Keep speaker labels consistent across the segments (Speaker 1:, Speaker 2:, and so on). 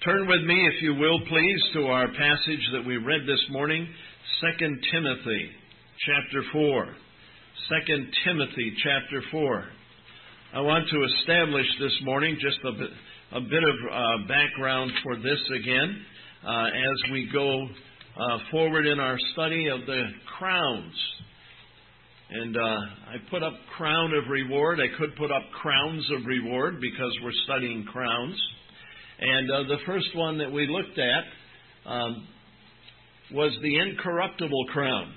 Speaker 1: Turn with me, if you will, please, to our passage that we read this morning, 2 Timothy chapter 4. 2 Timothy chapter 4. I want to establish this morning just a bit of background for this again as we go forward in our study of the crowns. And I put up crown of reward. I could put up crowns of reward because we're studying crowns. And the first one that we looked at was the incorruptible crown.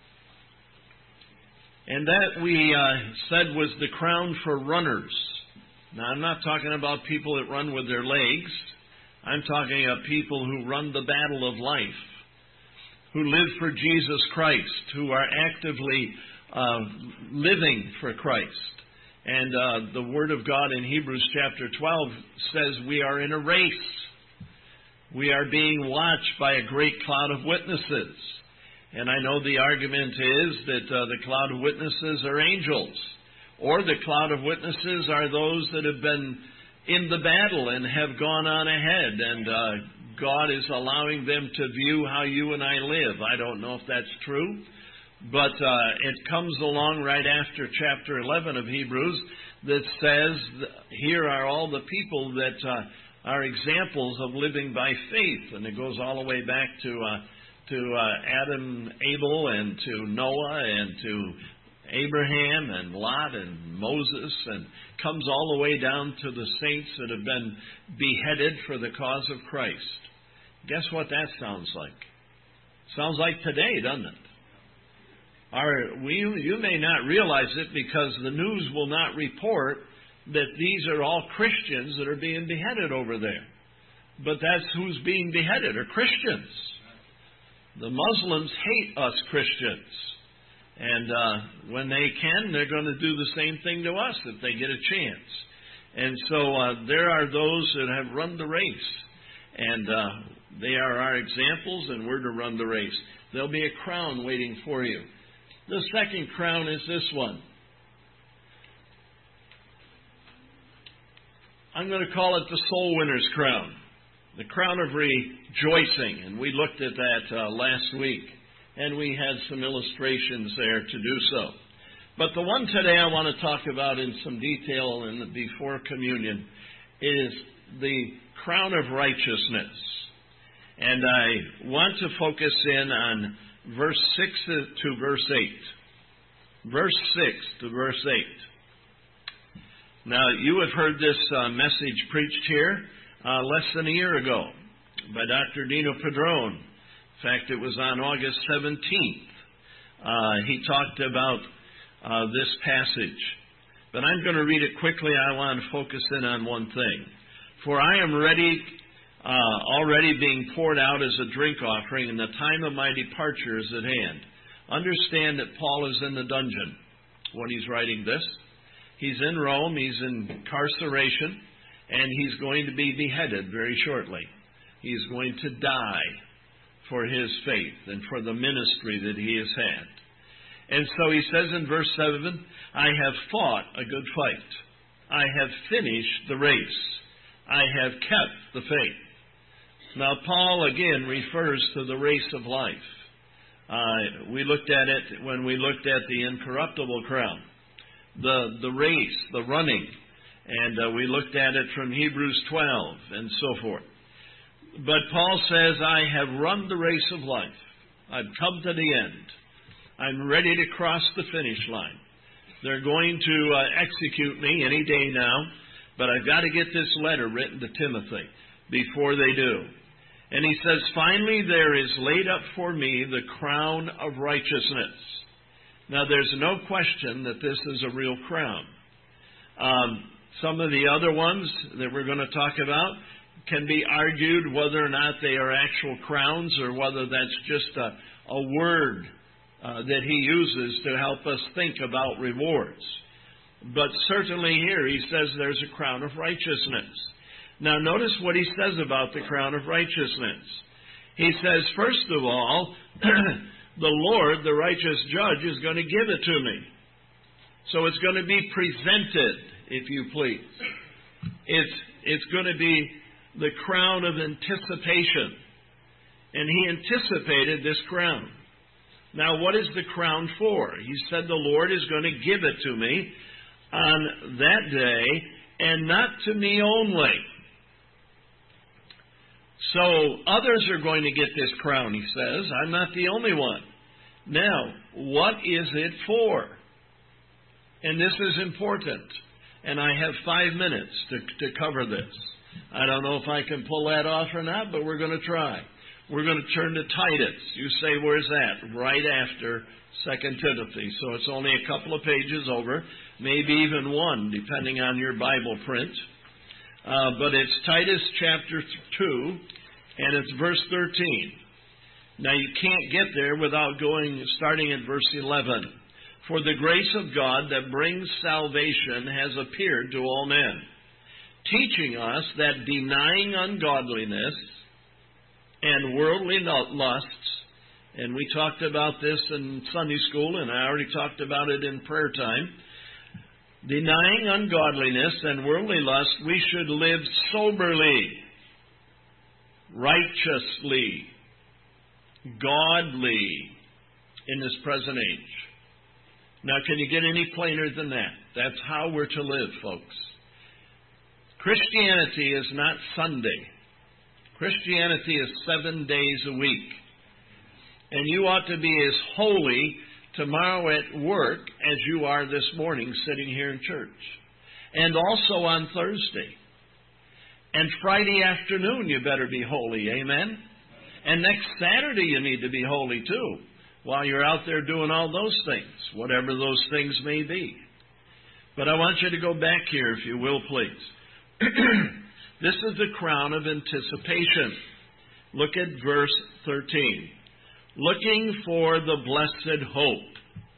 Speaker 1: And that we said was the crown for runners. Now, I'm not talking about people that run with their legs. I'm talking about people who run the battle of life, who live for Jesus Christ, who are actively living for Christ. And the Word of God in Hebrews chapter 12 says we are in a race. We are being watched by a great cloud of witnesses. And I know the argument is that the cloud of witnesses are angels, or the cloud of witnesses are those that have been in the battle and have gone on ahead, and God is allowing them to view how you and I live. I don't know if that's true. But it comes along right after chapter 11 of Hebrews that says, here are all the people that are examples of living by faith. And it goes all the way back to Adam, Abel, and to Noah, and to Abraham, and Lot, and Moses, and comes all the way down to the saints that have been beheaded for the cause of Christ. Guess what that sounds like? Sounds like today, doesn't it? You may not realize it because the news will not report that these are all Christians that are being beheaded over there. But that's who's being beheaded, are Christians. The Muslims hate us Christians. And when they can, they're going to do the same thing to us if they get a chance. And so there are those that have run the race. And they are our examples, and we're to run the race. There'll be a crown waiting for you. The second crown is this one. I'm going to call it the soul winner's crown, the crown of rejoicing. And we looked at that last week, and we had some illustrations there to do so. But the one today I want to talk about in some detail before communion is the crown of righteousness. And I want to focus in on verse 6 to verse 8. Verse 6 to verse 8. Now, you have heard this message preached here less than a year ago by Dr. Dino Padron. In fact, it was on August 17th. He talked about this passage. But I'm going to read it quickly. I want to focus in on one thing. For I am ready, already being poured out as a drink offering, and the time of my departure is at hand. Understand that Paul is in the dungeon when he's writing this. He's in Rome, he's in incarceration, and he's going to be beheaded very shortly. He's going to die for his faith and for the ministry that he has had. And so he says in verse 7, I have fought a good fight. I have finished the race. I have kept the faith. Now, Paul, again, refers to the race of life. We looked at it when we looked at the incorruptible crown, the race, the running, and we looked at it from Hebrews 12 and so forth. But Paul says, I have run the race of life. I've come to the end. I'm ready to cross the finish line. They're going to execute me any day now, but I've got to get this letter written to Timothy before they do. And he says, finally, there is laid up for me the crown of righteousness. Now, there's no question that this is a real crown. Some of the other ones that we're going to talk about can be argued whether or not they are actual crowns or whether that's just a word that he uses to help us think about rewards. But certainly here he says there's a crown of righteousness. Now notice what he says about the crown of righteousness. He says, first of all, the Lord, the righteous judge, is going to give it to me. So it's going to be presented, if you please. It's going to be the crown of anticipation. And he anticipated this crown. Now, what is the crown for? He said the Lord is going to give it to me on that day, and not to me only. So others are going to get this crown, he says. I'm not the only one. Now, what is it for? And this is important. And I have 5 minutes to cover this. I don't know if I can pull that off or not, but we're going to try. We're going to turn to Titus. You say, where's that? Right after 2 Timothy. So it's only a couple of pages over, maybe even one, depending on your Bible print. But it's Titus chapter 2, and it's verse 13. Now you can't get there without starting at verse 11. For the grace of God that brings salvation has appeared to all men, teaching us that denying ungodliness and worldly lusts, and we talked about this in Sunday school, and I already talked about it in prayer time, denying ungodliness and worldly lust, we should live soberly, righteously, godly in this present age. Now, can you get any plainer than that? That's how we're to live, folks. Christianity is not Sunday. Christianity is 7 days a week. And you ought to be as holy tomorrow at work as you are this morning sitting here in church. And also on Thursday. And Friday afternoon you better be holy, amen? And next Saturday you need to be holy too, while you're out there doing all those things, whatever those things may be. But I want you to go back here, if you will, please. This is the crown of anticipation. Look at verse 13. Looking for the blessed hope.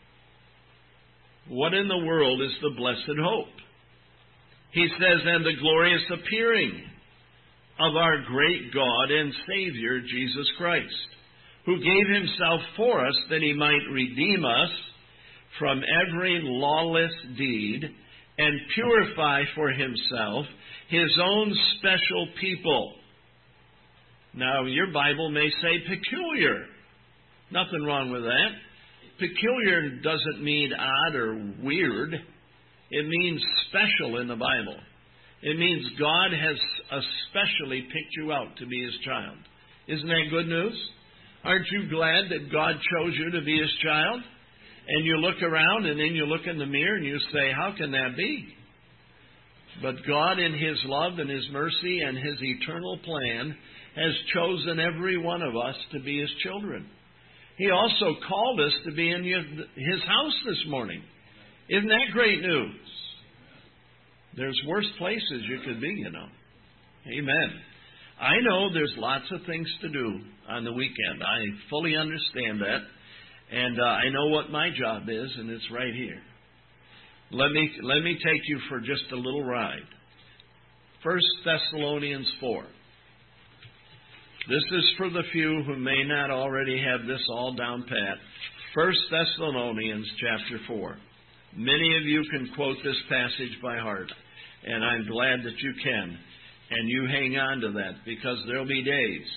Speaker 1: What in the world is the blessed hope? He says, and the glorious appearing of our great God and Savior, Jesus Christ, who gave himself for us that he might redeem us from every lawless deed and purify for himself his own special people. Now, your Bible may say peculiar. Nothing wrong with that. Peculiar doesn't mean odd or weird. It means special in the Bible. It means God has especially picked you out to be his child. Isn't that good news? Aren't you glad that God chose you to be his child? And you look around and then you look in the mirror and you say, how can that be? But God in his love and his mercy and his eternal plan has chosen every one of us to be his children. He also called us to be in his house this morning. Isn't that great news? There's worse places you could be, you know. Amen. I know there's lots of things to do on the weekend. I fully understand that. And I know what my job is, and it's right here. Let me take you for just a little ride. 1 Thessalonians 4. This is for the few who may not already have this all down pat. 1 Thessalonians chapter 4. Many of you can quote this passage by heart, and I'm glad that you can. And you hang on to that, because there'll be days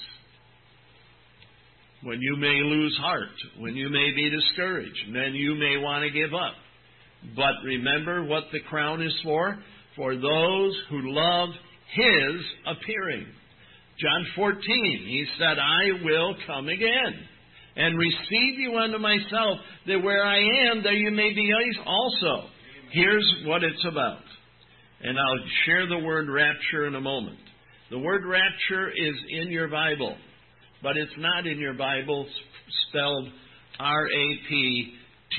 Speaker 1: when you may lose heart, when you may be discouraged, and then you may want to give up. But remember what the crown is for? For those who love his appearing. John 14, he said, I will come again and receive you unto myself, that where I am, there you may be also. Here's what it's about. And I'll share the word rapture in a moment. The word rapture is in your Bible, but it's not in your Bible spelled R-A-P-T-U-R-E.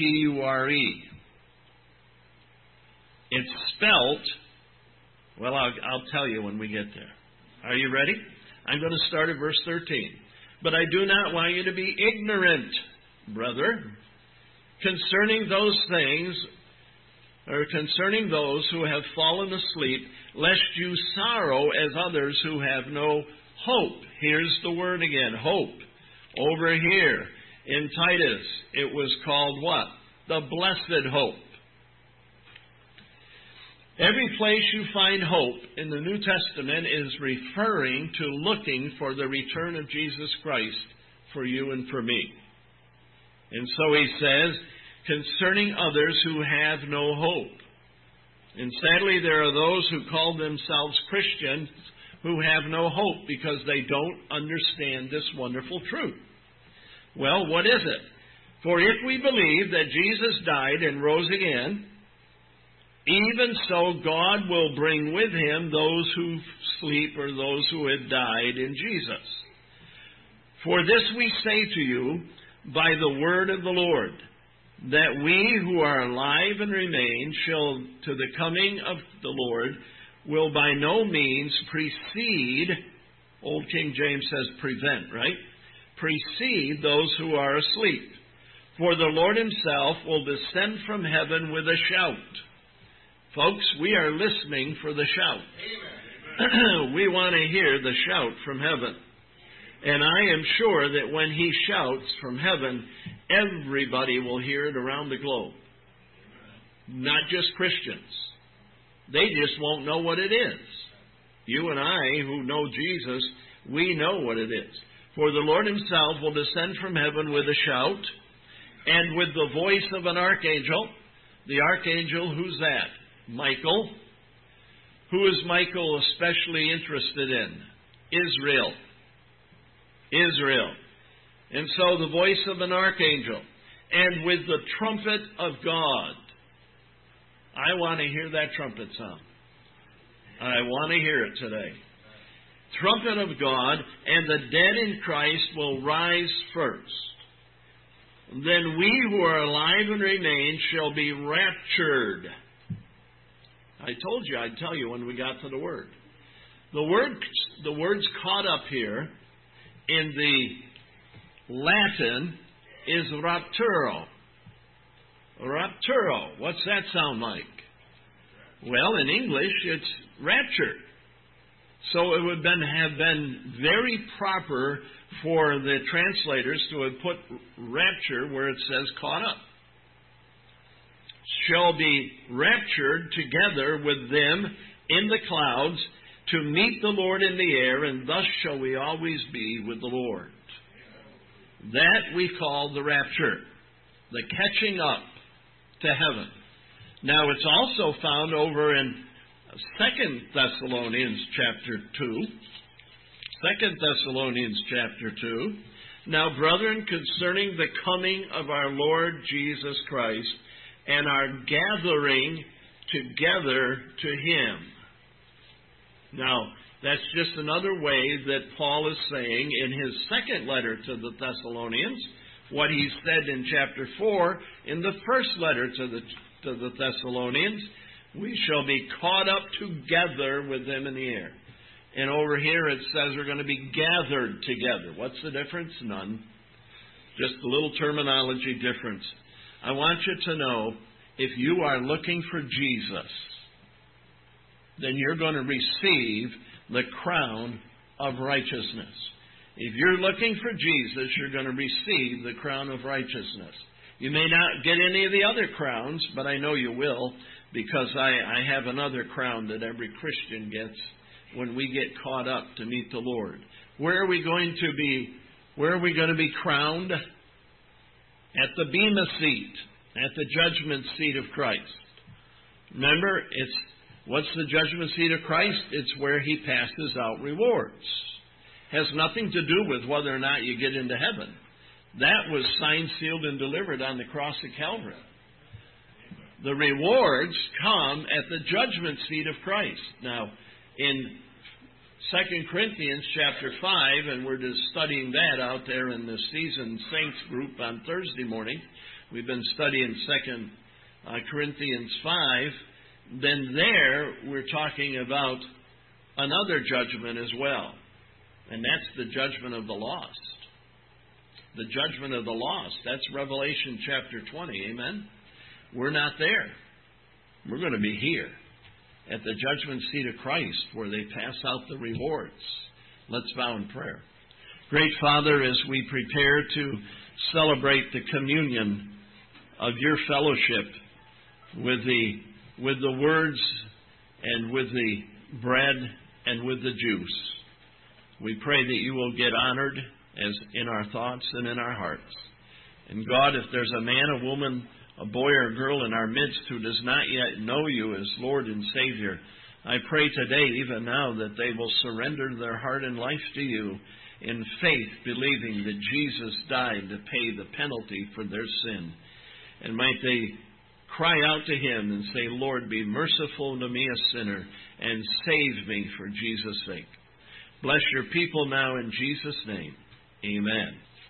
Speaker 1: It's spelt, well, I'll tell you when we get there. Are you ready? I'm going to start at verse 13. But I do not want you to be ignorant, brother, concerning those things, or concerning those who have fallen asleep, lest you sorrow as others who have no hope. Here's the word again, hope. Over here in Titus, it was called what? The blessed hope. Every place you find hope in the New Testament is referring to looking for the return of Jesus Christ for you and for me. And so he says, concerning others who have no hope. And sadly, there are those who call themselves Christians who have no hope because they don't understand this wonderful truth. Well, what is it? For if we believe that Jesus died and rose again, even so God will bring with him those who sleep or those who have died in Jesus. For this we say to you by the word of the Lord, that we who are alive and remain shall, to the coming of the Lord, will by no means precede, Old King James says prevent, right? Precede those who are asleep. For the Lord himself will descend from heaven with a shout. Folks, we are listening for the shout. We want to hear the shout from heaven. And I am sure that when he shouts from heaven, everybody will hear it around the globe. Not just Christians. They just won't know what it is. You and I, who know Jesus, we know what it is. For the Lord himself will descend from heaven with a shout, and with the voice of an archangel. The archangel, who's that? Michael. Who is Michael especially interested in? Israel. Israel. And so the voice of an archangel. And with the trumpet of God. I want to hear that trumpet sound. I want to hear it today. Trumpet of God, and the dead in Christ will rise first. Then we who are alive and remain shall be raptured. I told you I'd tell you when we got to the word. The word's caught up here in the Latin is rapturo. Rapturo. What's that sound like? Well, in English, it's raptured. So it would have been very proper for the translators to have put rapture where it says caught up. Shall be raptured together with them in the clouds to meet the Lord in the air, and thus shall we always be with the Lord. That we call the rapture, the catching up to heaven. Now it's also found over in 2 Thessalonians chapter 2. 2 Thessalonians chapter 2. Now, brethren, concerning the coming of our Lord Jesus Christ and our gathering together to him. Now, that's just another way that Paul is saying in his second letter to the Thessalonians what he said in chapter 4 in the first letter to the Thessalonians. We shall be caught up together with them in the air. And over here it says we're going to be gathered together. What's the difference? None. Just a little terminology difference. I want you to know, if you are looking for Jesus, then you're going to receive the crown of righteousness. If you're looking for Jesus, you're going to receive the crown of righteousness. You may not get any of the other crowns, but I know you will, because I have another crown that every Christian gets when we get caught up to meet the Lord. Where are we going to be? Where are we going to be crowned? At the bema seat, at the judgment seat of Christ. Remember, what's the judgment seat of Christ? It's where he passes out rewards. Has nothing to do with whether or not you get into heaven. That was signed, sealed, and delivered on the cross of Calvary. The rewards come at the judgment seat of Christ. Now, in 2 Corinthians chapter 5, and we're just studying that out there in the Seasoned Saints group on Thursday morning. We've been studying 2 Corinthians 5. Then there, we're talking about another judgment as well. And that's the judgment of the lost. The judgment of the lost. That's Revelation chapter 20. Amen? We're not there. We're going to be here at the judgment seat of Christ where they pass out the rewards. Let's bow in prayer. Great Father, as we prepare to celebrate the communion of your fellowship with the words and with the bread and with the juice. We pray that you will get honored as in our thoughts and in our hearts. And God, if there's a man, a woman, a boy or girl in our midst who does not yet know you as Lord and Savior, I pray today, even now, that they will surrender their heart and life to you in faith, believing that Jesus died to pay the penalty for their sin. And might they cry out to Him and say, Lord, be merciful to me, a sinner, and save me for Jesus' sake. Bless your people now in Jesus' name. Amen.